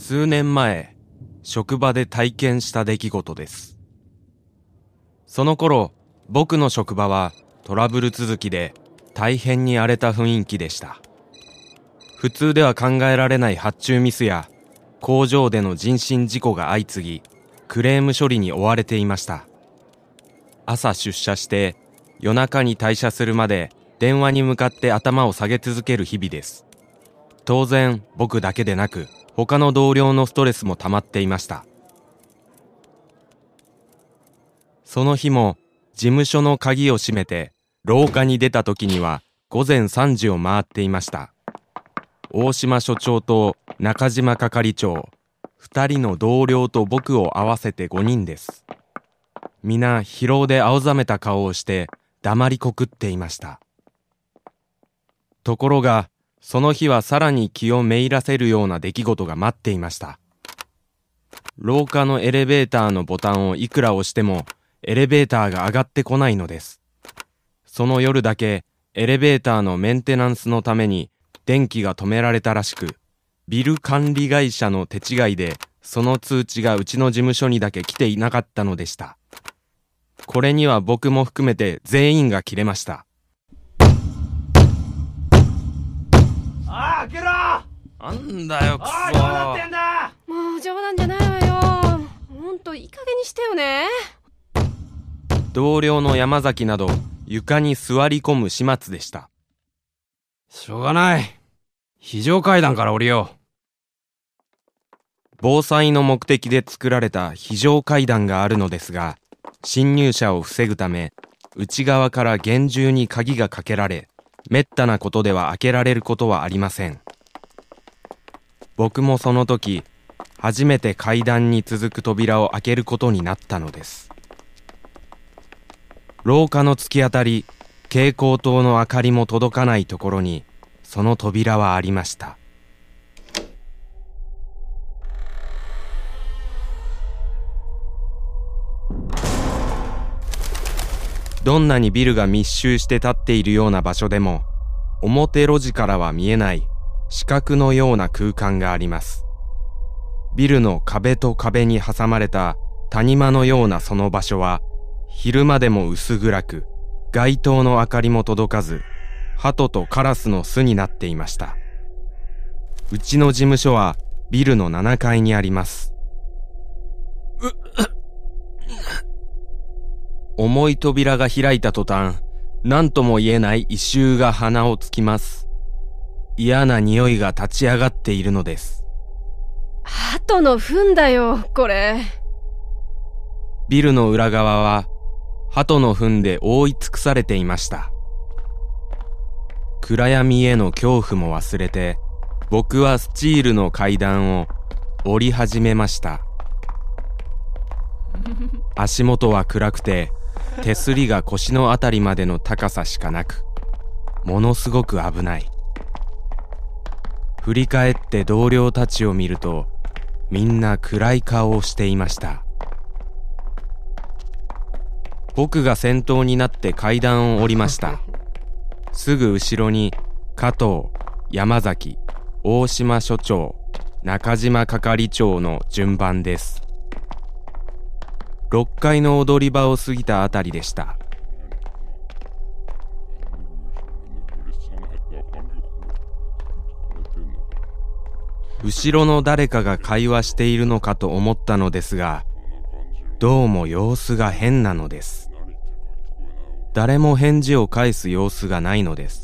数年前、職場で体験した出来事です。その頃、僕の職場はトラブル続きで大変に荒れた雰囲気でした。普通では考えられない発注ミスや工場での人身事故が相次ぎ、クレーム処理に追われていました。朝出社して夜中に退社するまで電話に向かって頭を下げ続ける日々です。当然僕だけでなく他の同僚のストレスも溜まっていました。その日も事務所の鍵を閉めて廊下に出た時には午前3時を回っていました。大島所長と中島係長、2人の同僚と僕を合わせて5人です。皆疲労で青ざめた顔をして黙りこくっていました。ところがその日はさらに気をめいらせるような出来事が待っていました。廊下のエレベーターのボタンをいくら押してもエレベーターが上がってこないのです。その夜だけエレベーターのメンテナンスのために電気が止められたらしく、ビル管理会社の手違いでその通知がうちの事務所にだけ来ていなかったのでした。これには僕も含めて全員がキレました。 開けろ！ なんだよ、クソー。 どうなってんだ！ もう冗談じゃないわよ。ほんといい加減にしてよね。 同僚の山崎など床に座り込む始末でした。 しょうがない。非常階段から降りよう。 防災の目的で作られた非常階段があるのですが、侵入者を防ぐため内側から厳重に鍵がかけられ、めったなことでは開けられることはありません。僕もその時初めて階段に続く扉を開けることになったのです。廊下の突き当たり、蛍光灯の明かりも届かないところにその扉はありました。どんなにビルが密集して立っているような場所でも、表路地からは見えない四角のような空間があります。ビルの壁と壁に挟まれた谷間のようなその場所は、昼間でも薄暗く、街灯の明かりも届かず、鳩とカラスの巣になっていました。うちの事務所はビルの7階にあります。重い扉が開いた途端、何とも言えない異臭が鼻をつきます。嫌な匂いが立ち上がっているのです。 鳩の糞だよ、これ。 ビルの裏側は鳩の糞で覆い尽くされていました。暗闇への恐怖も忘れて、僕はスチールの階段を降り始めました。足元は暗くて、手すりが腰のあたりまでの高さしかなく、ものすごく危ない。振り返って同僚たちを見ると、みんな暗い顔をしていました。僕が先頭になって階段を降りました。すぐ後ろに加藤、山崎、大島所長、中島係長の順番です。6階の踊り場を過ぎたあたりでした。後ろの誰かが会話しているのかと思ったのですが、どうも様子が変なのです。誰も返事を返す様子がないのです。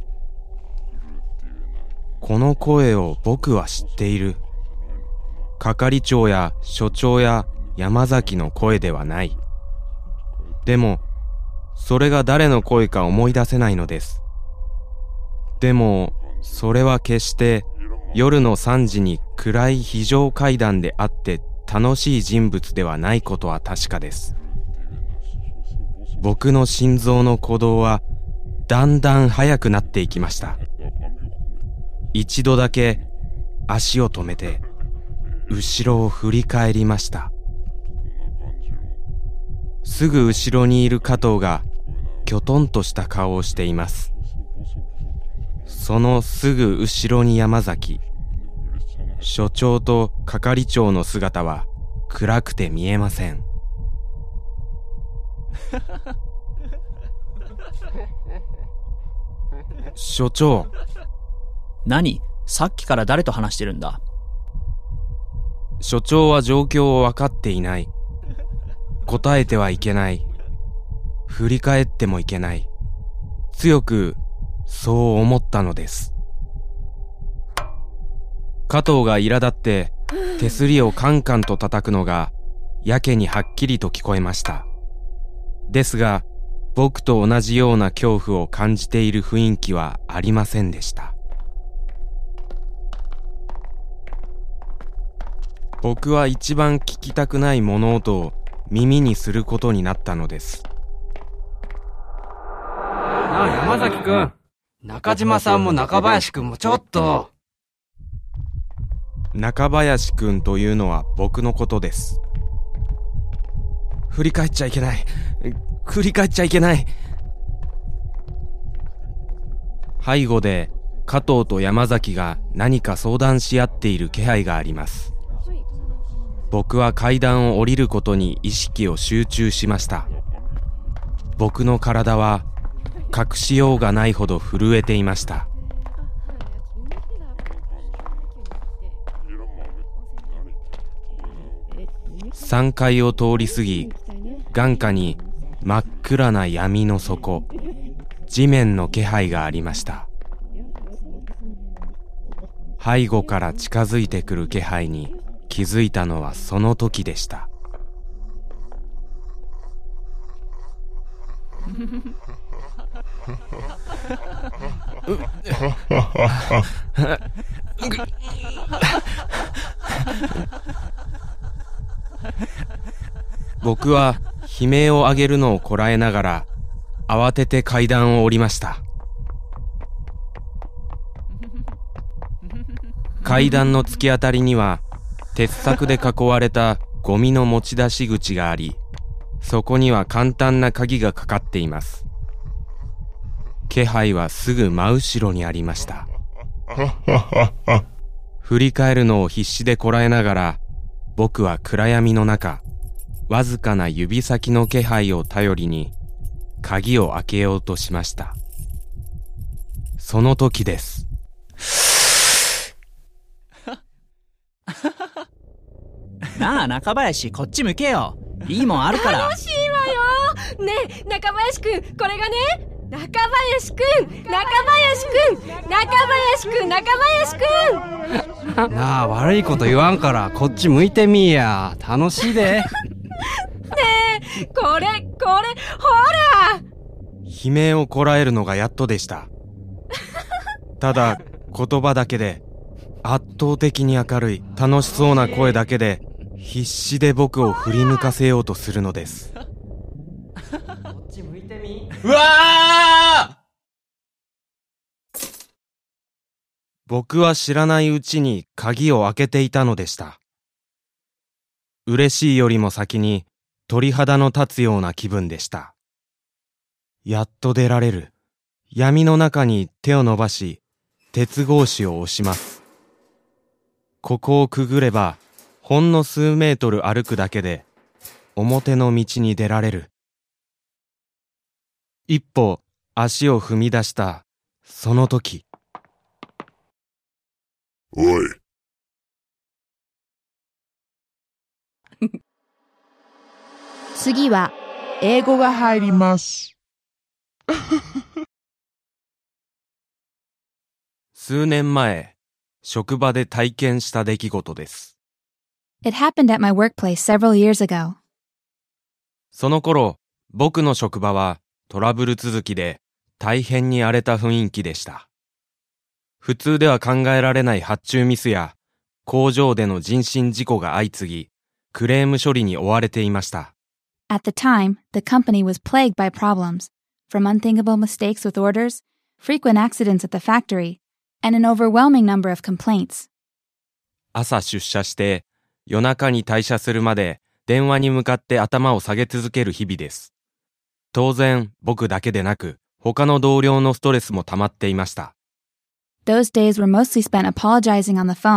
この声を僕は知っている。係長や所長や山崎の声ではない。でも、それが誰の声か思い出せないのです。でも、それは決して夜の3時に暗い非常階段であって楽しい人物ではないことは確かです。僕の心臓の鼓動はだんだん速くなっていきました。一度だけ足を止めて後ろを振り返りました。すぐ後ろにいる加藤がきょとんとした顔をしています。そのすぐ後ろに山崎、 所長と係長の姿は暗くて見えません。所長。 何？さっきから誰と話してるんだ？ 所長は状況を分かっていない。答えてはいけない。振り返ってもいけない。強くそう思ったのです。加藤が苛立って手すりをカンカンと叩くのがやけにはっきりと聞こえました。ですが、僕と同じような恐怖を感じている雰囲気はありませんでした。僕は一番聞きたくない物音を耳にすることになったのです。 なあ、山崎くん。中島さんも中林くんもちょっと。 中林くんというのは僕のことです。振り返っちゃいけない。振り返っちゃいけない。背後で加藤と山崎が何か相談し合っている気配があります。僕は階段を降りることに意識を集中しました。僕の体は隠しようがないほど震えていました。3階を通り過ぎ、眼下に真っ暗な闇の底、地面の気配がありました。背後から近づいてくる気配に気づいたのはその時でした。僕は悲鳴を上げるのをこらえながら慌てて階段を降りました。階段の突き当たりには鉄柵で囲われたゴミの持ち出し口があり、そこには簡単な鍵がかかっています。気配はすぐ真後ろにありました。振り返るのを必死でこらえながら、僕は暗闇の中、わずかな指先の気配を頼りに鍵を開けようとしました。その時です。 なあ、中林、こっち向けよ。いいもんあるから。 楽しいわよ。ねえ、中林くん、これがね。中林くん、中林くん、中林くん、中林くん。 なあ、悪いこと言わんからこっち向いてみーや。楽しいで。 ねえ、これ、ほら。 悲鳴をこらえるのがやっとでした。ただ言葉だけで、圧倒的に明るい楽しそうな声だけで必死で僕を振り向かせようとするのです。 こっち向いてみ。 うわー！僕は知らないうちに鍵を開けていたのでした。嬉しいよりも先に鳥肌の立つような気分でした。やっと出られる。闇の中に手を伸ばし、鉄格子を押します。ここをくぐれば、ほんの数メートル歩くだけで、表の道に出られる。一歩足を踏み出した、その時。 おい。 次は英語が入ります。 数年前、職場で体験した出来事です。 It happened at my workplace several years ago. その頃、僕の職場はトラブル続きで大変に荒れた雰囲気でした。普通では考えられない発注ミスや工場での人身事故が相次ぎ、クレーム処理に追われていました。 At the time, the company was plagued by problems, from unthinkable mistakes with orders, frequent accidents at the factory, and an overwhelming number of complaints. 朝出社して夜中に退社するまで電話に向かって頭を下げ続ける日々です。当然僕だけでなく他の同僚のストレスも溜まっていました。 Those days were mostly spent apologizing on the phone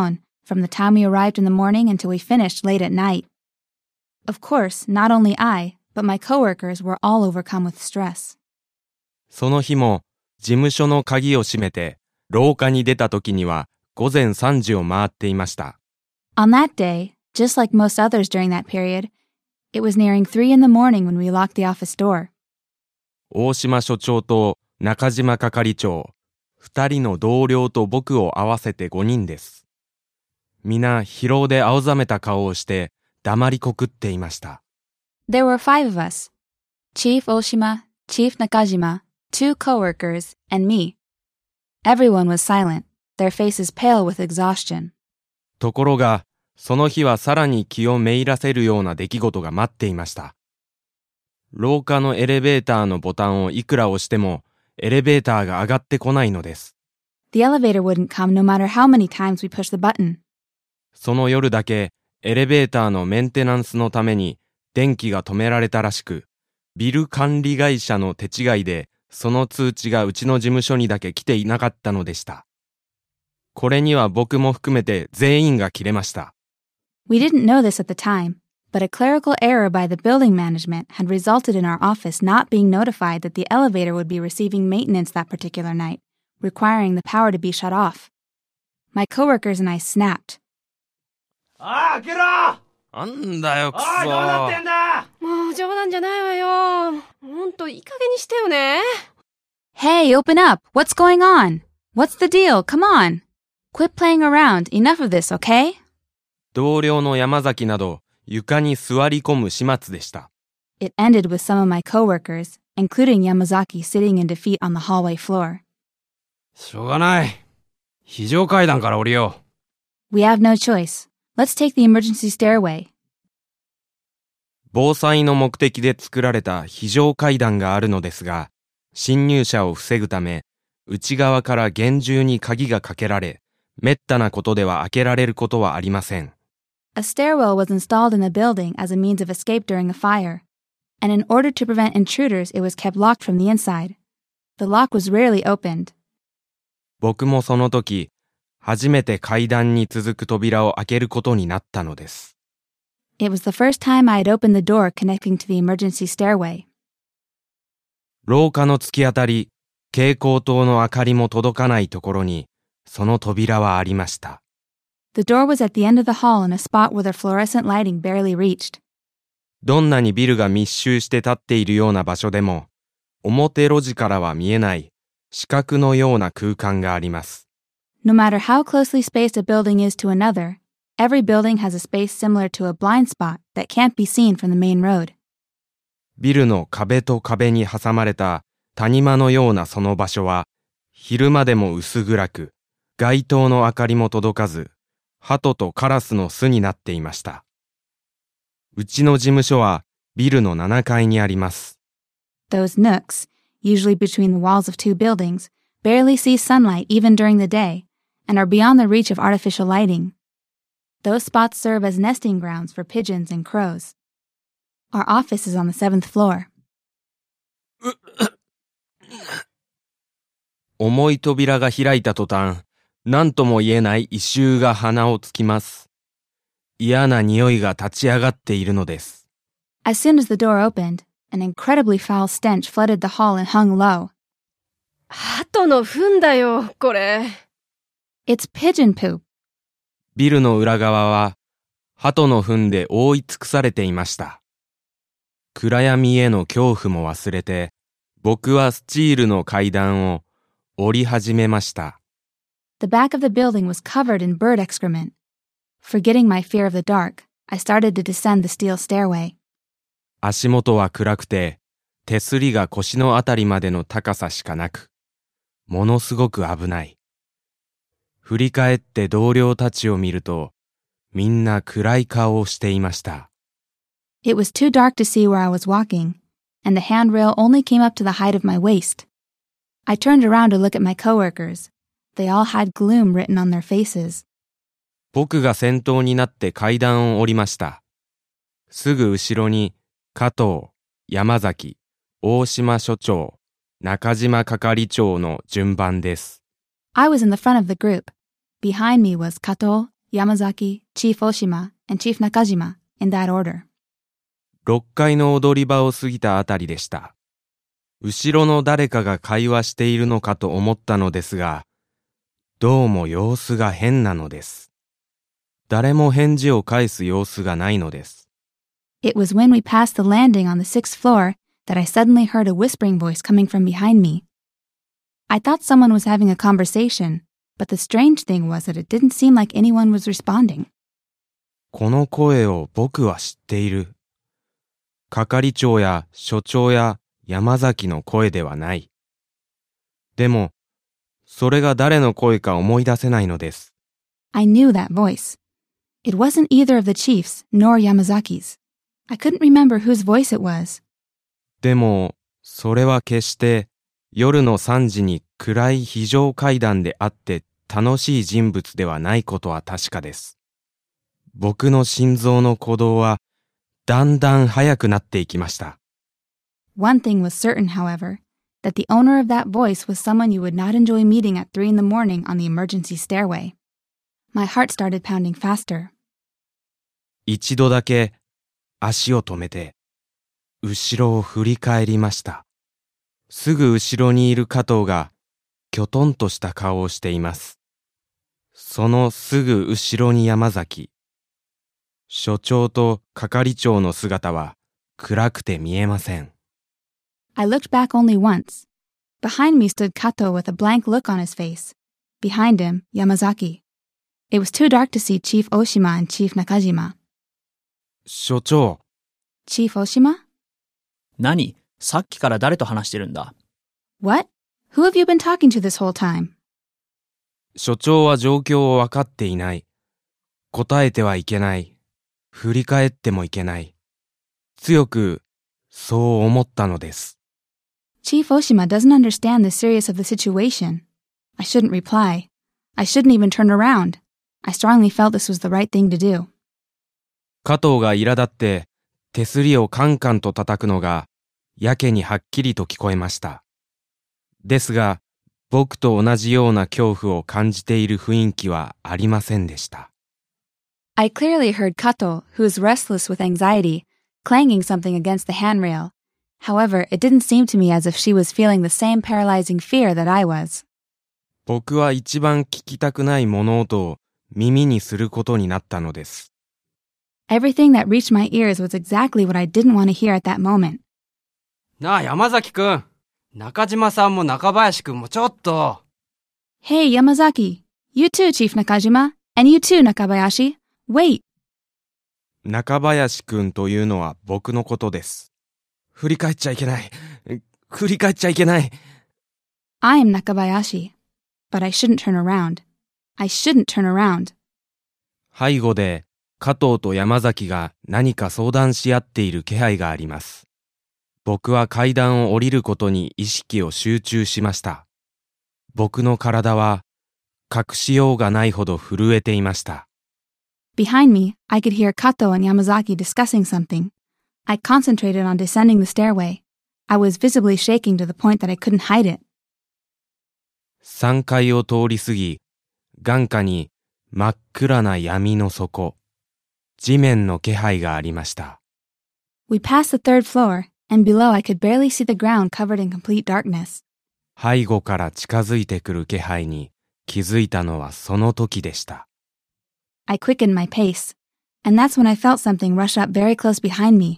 from the time we arrived in the morning until we finished late at night. Of course, not only I, but my coworkers were all overcome with stress. その日も事務所の鍵を閉めて廊下に出た時には午前3時を回っていました。 On that day, just like most others during that period, it was nearing 3 in the morning when we locked the office door. 大島所長と中島係長、2人の同僚と僕を合わせて5人です。皆疲労で青ざめた顔をして黙りこくっていました。 There were 5 of us. Chief Oshima, Chief Nakajima, 2 coworkers, and me. Everyone was silent, their faces pale with exhaustion. ところが、その日はさらに気をめいらせるような出来事が待っていました。廊下のエレベーターのボタンをいくら押しても、エレベーターが上がってこないのです。 The elevator wouldn't come no matter how many times we pushed the button. その夜だけ、エレベーターのメンテナンスのために電気が止められたらしく、ビル管理会社の手違いで、その通知がうちの事務所にだけ来ていなかったのでした。これには僕も含めて全員が切れました。 We didn't know this at the time, but a clerical error by the building management had resulted in our office not being notified that the elevator would be receiving maintenance that particular night, requiring the power to be shut off. My coworkers and I snapped. 開けろ！ なんだよ、くそー。 どうなってんだ！ もう冗談じゃないわよ。ほんといい加減にしてよね。 Hey, open up! What's going on? What's the deal? Come on! Quit playing around. Enough of this, okay? 同僚の山崎など床に座り込む始末でした。 It ended with some of my coworkers, including Yamazaki, sitting in defeat on the hallway floor. しょうがない。非常階段から降りよう。We have no choice. Let's take the emergency stairway. 防災の目的で作られた非常階段があるのですが、侵入者を防ぐため、内側から厳重に鍵がかけられ、めったなことでは開けられることはありません。 A stairwell was installed in the building as a means of escape during a fire, and in order to prevent intruders, it was kept locked from the inside. The lock was rarely opened. 僕もその時、初めて階段に続く扉を開けることになったのです。 It was the first time I had opened the door connecting to the emergency stairway. 廊下の突き当たり、蛍光灯の明かりも届かないところに、その扉はありました。 The door was at the end of the hall in a spot where the fluorescent lighting barely reached. どんなにビルが密集して立っているような場所でも、表路地からは見えない四角のような空間があります。 No matter how closely spaced a building is to another, every building has a space similar to a blind spot that can't be seen from the main road. ビルの壁と壁に挟まれた谷間のようなその場所は、昼間でも薄暗く、街灯の明かりも届かず、鳩とカラスの巣になっていました。うちの事務所はビルの7階にあります。 Those nooks, usually between the walls of two buildings, barely see sunlight even during the day, and are beyond the reach of artificial lighting. Those spots serve as nesting grounds for pigeons and crows. Our office is on the 7th floor. 重い扉が開いた途端、何とも言えない異臭が鼻をつきます。嫌な匂いが立ち上がっているのです。 As soon as the door opened, an incredibly foul stench flooded the hall and hung low. 鳩の糞だよ、これ。 It's pigeon poop. ビルの裏側は、鳩の糞で覆い尽くされていました。暗闇への恐怖も忘れて、僕はスチールの階段を降り始めました。 The back of the building was covered in bird excrement. Forgetting my fear of the dark, I started to descend the steel stairway. 足元は暗くて、手すりが腰のあたりまでの高さしかなく、ものすごく危ない。振り返って同僚たちを見ると、みんな暗い顔をしていました。 It was too dark to see where I was walking, and the handrail only came up to the height of my waist. I turned around to look at my coworkers. They all had gloom written on their faces. 僕が先頭になって階段を降りました。すぐ後ろに加藤、山崎、大島所長、中島係長の順番です。 I was in the front of the group. Behind me was Kato, Yamazaki, Chief Oshima, and Chief Nakajima, in that order. 6階の踊り場を過ぎたあたりでした。後ろの誰かが会話しているのかと思ったのですが、どうも様子が変なのです。誰も返事を返す様子がないのです。 It was when we passed the landing on the 6th floor that I suddenly heard a whispering voice coming from behind me. I thought someone was having a conversation, but the strange thing was that it didn't seem like anyone was responding. この声を僕は知っている。係長や所長や山崎の声ではない。でも、それが誰の声か思い出せないのです。 I knew that voice. It wasn't either of the chiefs nor Yamazaki's. I couldn't remember whose voice it was. でも、それは決して夜の3時に暗い非常階段であって楽しい人物ではないことは確かです。僕の心臓の鼓動はだんだん速くなっていきました。 One thing was certain, however, that the owner of that voice was someone you would not enjoy meeting at 3 in the morning on the emergency stairway. My heart started pounding faster. 一度だけ足を止めて、後ろを振り返りました。すぐ後ろにいる加藤が、きょとんとした顔をしています。そのすぐ後ろに山崎。所長と係長の姿は暗くて見えません。 I looked back only once. Behind me stood Kato with a blank look on his face. Behind him, Yamazaki. It was too dark to see Chief Oshima and Chief Nakajima. 所長。 Chief Oshima? 何？さっきから誰と話してるんだ？ What? Who have you been talking to this whole time? 所長は状況を分かっていない。答えてはいけない。振り返ってもいけない。強く、そう思ったのです。 Chief Oshima doesn't understand the seriousness of the situation. I shouldn't reply. I shouldn't even turn around. I strongly felt this was the right thing to do. 加藤が苛立って手すりをカンカンと叩くのがやけにはっきりと聞こえました。ですが、僕と同じような恐怖を感じている雰囲気はありませんでした。 I clearly heard Kato, who was restless with anxiety, clanging something against the handrail. However, it didn't seem to me as if she was feeling the same paralyzing fear that I was. 僕は一番聞きたくない物音を耳にすることになったのです。 Everything that reached my ears was exactly what I didn't want to hear at that moment. なあ、山崎くん。中島さんも中林くんもちょっと。 Hey, Yamazaki. You too, Chief Nakajima. And you too, Nakabayashi. Wait. 中林くんというのは僕のことです。振り返っちゃいけない。振り返っちゃいけない。 I am Nakabayashi. But I shouldn't turn around. I shouldn't turn around. 背後で加藤と山崎が何か相談し合っている気配があります。僕は階段を降りることに意識を集中しました。僕の体は隠しようがないほど震えていました。 Behind me, I could hear Kato and Yamazaki discussing something. I concentrated on descending the stairway. I was visibly shaking to the point that I couldn't hide it. 3階を通り過ぎ、眼下に真っ暗な闇の底、地面の気配がありました。 We passed the 3rd floor, and below I could barely see the ground covered in complete darkness. 背後から近づいてくる気配に気づいたのはその時でした。 I quickened my pace, and that's when I felt something rush up very close behind me.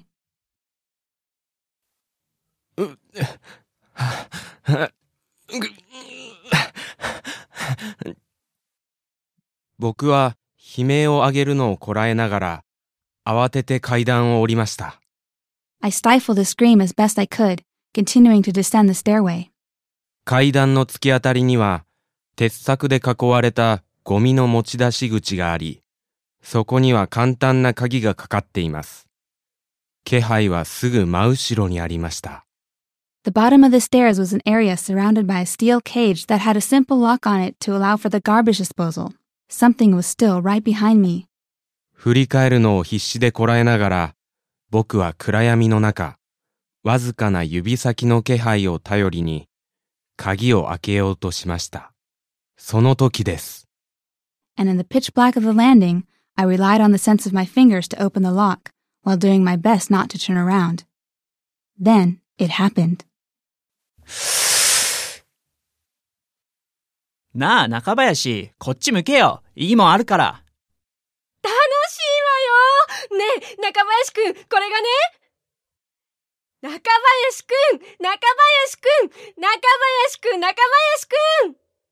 僕は悲鳴を上げるのをこらえながら慌てて階段を降りました。 I stifled a scream as best I could, continuing to descend the stairway. 階段の突き当たりには鉄柵で囲われたゴミの持ち出し口があり、そこには簡単な鍵がかかっています。気配はすぐ真後ろにありました。 The bottom of the stairs was an area surrounded by a steel cage that had a simple lock on it to allow for the garbage disposal. Something was still right behind me. 振り返るのを必死でこらえながら、僕は暗闇の中、わずかな指先の気配を頼りに、鍵を開けようとしました。その時です。 and in the pitch black of the landing, I relied on the sense of my fingers to open the lock, while doing my best not to turn around. Then, it happened. なあ、中林、こっち向けよ。いいもんあるから。 楽しいわよ。ねえ、中林くん、これがね。中林くん、中林くん、中林くん、中林くん。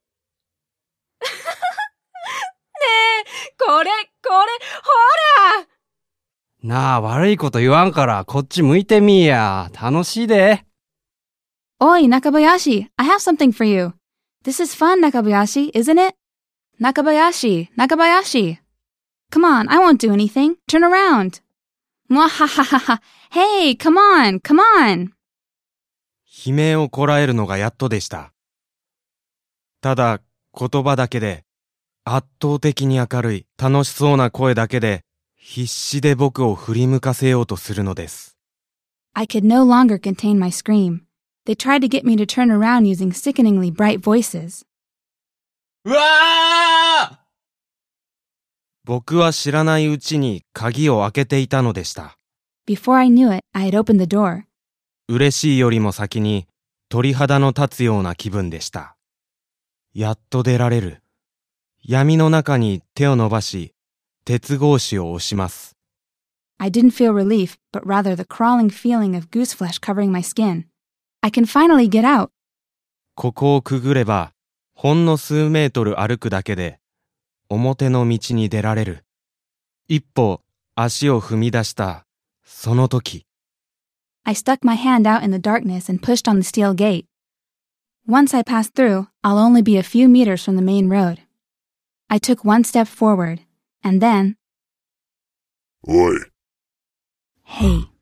ねえ、これ、ほら。 なあ、悪いこと言わんから、こっち向いてみいや。楽しいで。 Oi, Nakabayashi, I have something for you. This is fun, Nakabayashi, isn't it? Nakabayashi, Nakabayashi. Come on, I won't do anything. Turn around. Mwahahaha. Hey, come on, come on. 悲鳴をこらえるのがやっとでした。ただ、言葉だけで、圧倒的に明るい、楽しそうな声だけで、必死で僕を振り向かせようとするのです。 I could no longer contain my scream. They tried to get me to turn around using sickeningly bright voices. うわー！僕は知らないうちに鍵を開けていたのでした。 Before I knew it, I had opened the door. 嬉しいよりも先に鳥肌の立つような気分でした。やっと出られる。闇の中に手を伸ばし、鉄格子を押します。 I didn't feel relief, but rather the crawling feeling of goose flesh covering my skin. I can finally get out. ここをくぐれば、ほんの数メートル歩くだけで、表の道に出られる。一歩、足を踏み出した、その時。 I stuck my hand out in the darkness and pushed on the steel gate. Once I pass through, I'll only be a few meters from the main road. I took one step forward, and then... Oi. Hey.